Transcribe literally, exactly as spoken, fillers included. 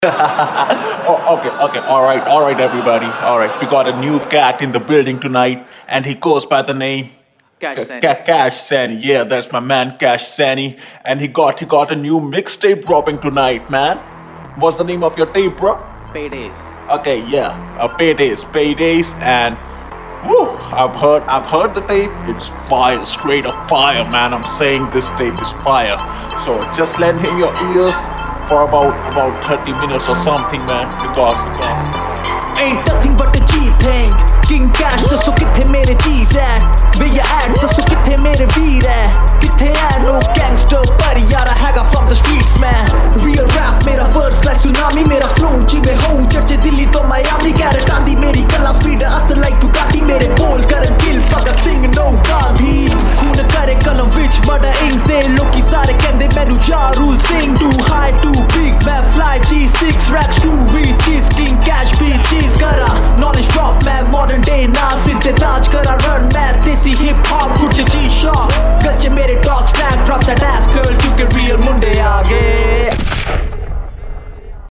Oh, okay, okay, all right, all right, everybody, all right. We got a new cat in the building tonight, and he goes by the name Cash Ca- Sani. Ca- Cash Sani. Yeah, that's my man, Cash Sani, and he got he got a new mixtape dropping tonight, man. What's the name of your tape, bro? Paydays. Okay, yeah, uh, paydays, paydays, and woo, I've heard, I've heard the tape. It's fire, straight up fire, man. I'm saying this tape is fire. So just lend him your ears for about about thirty minutes or something, man. Because because Ain't nothing but a G thing. King Cash, ਦੱਸੋ ਕਿੱਥੇ ਮੇਰੇ ਚੀਜ਼ ਹੈ ਵੇ ਯਾ add ਦੱਸੋ ਕਿੱਥੇ ਮੇਰੇ ਵੀਰ ਹੈ ਕਿੱਥੇ ਹੈ no gangster ਪਰ ਯਾਰਾ ਹੈਗਾ from the streets man real rap ਮੇਰਾ verse like tsunami ਮੇਰਾ flow ਜਿਵੇਂ ਹੋਊ ਚਰਚੇ ਦਿੱਲੀ ਤੋਂ ਮਾਇਆਮੀ ਕੈਰਟ ਆਂਦੀ ਮੇਰੀ ਗੱਲਾਂ speed ਅੱਤ like Bugatti ਮੇਰੇ ਬੋਲ ਕਰਨ kill ਭਗਤ ਸਿੰਘ no ਗਾਂਧੀ ਖੂਨ ਕਰੇ ਕਲਮ ਵਿੱਚ ਬੜਾ ਇੰਕ ਤੇ ਲੋਕੀ ਸਾਰੇ ਕਹਿੰਦੇ ਮੈਨੂੰ ਜਾ rule sing too high too big ਮੈਂ fly G six racks